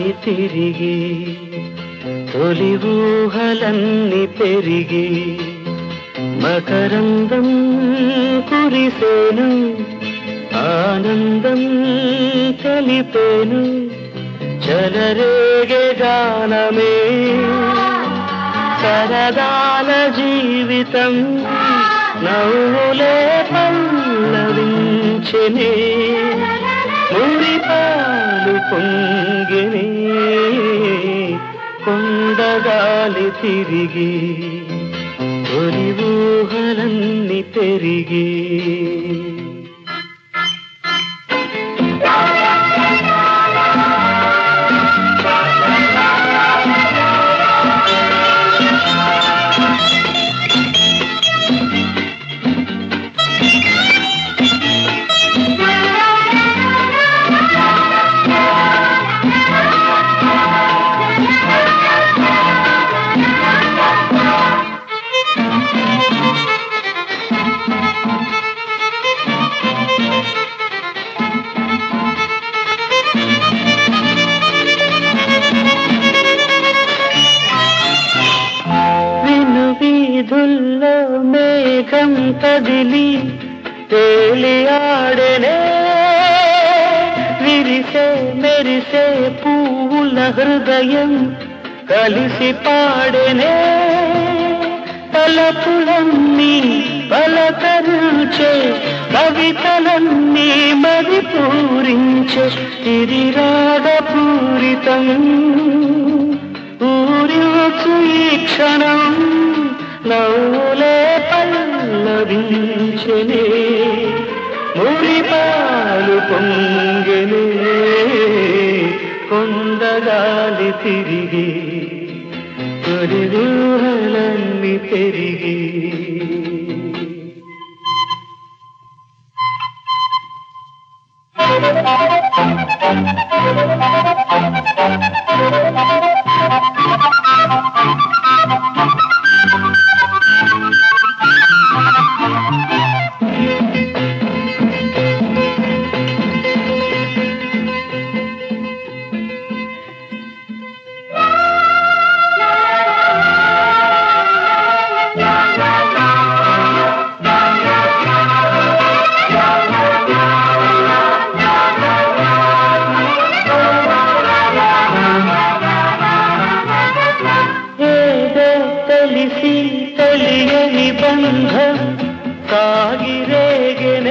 తిరిగి తొలి ఊహలన్నీ పెరిగి మకరందం కురిసేను ఆనందం తెలిపేను చెలరేగే గానమే సరదాల జీవితం నవ్వులే పల్లవించెనే మురిపాలు పొంగినే కొండగాలి తిరిగి తొలి ఊహలన్నీ పెరిగి వీధుల్లో మేఘం కదిలి తేలి ఆడెనే విరిసే మెరిసే పువ్వుల హృదయం కలిసి పాడెనే తలపులన్నీ పలకరించే కవితలన్నీ మది పూరించే ఇది రాగపూరితం ఊరిచు ఈ క్షణం నవ్వులే పల్లవించెనే మురిపాలు పొంగెనే కొండగాలి తిరిగి తొలి ఊహలన్నీ పెరిగి తెలిసి తెలియని బంధం సాగిరేగనే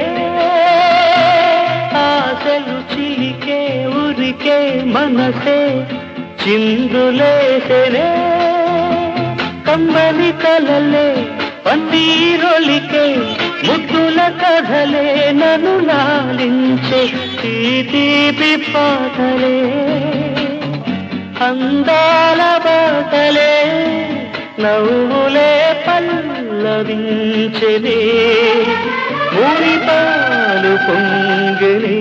ఆశలు చిలికే ఉరికే మనసే చిందులేసెనే కమ్మని కలలే పన్నీరొలికే ముద్దుల కథలే నన్ను లాలించే ఈ తీపి పాటలే అందాల బాటలే నవ్వులే పల్లవించెనే మురిపాలు పొంగెనే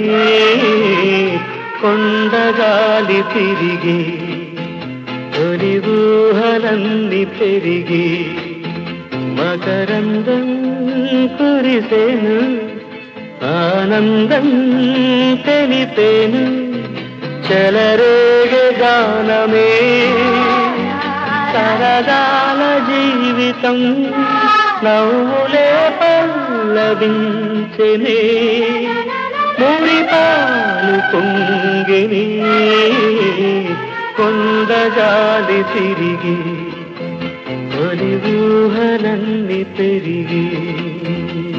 కొండగాలి తిరిగి తొలి ఊహలన్నీ పెరిగి మకరందం కురిసేను ఆనందం తెలిపేను చెలరేగే గానమే సరదాల జీవితం నవ్వులే పల్లవించెనే మురిపాలు పొంగిని కొండగాలి తిరిగి తొలి ఊహలన్నీ పెరిగి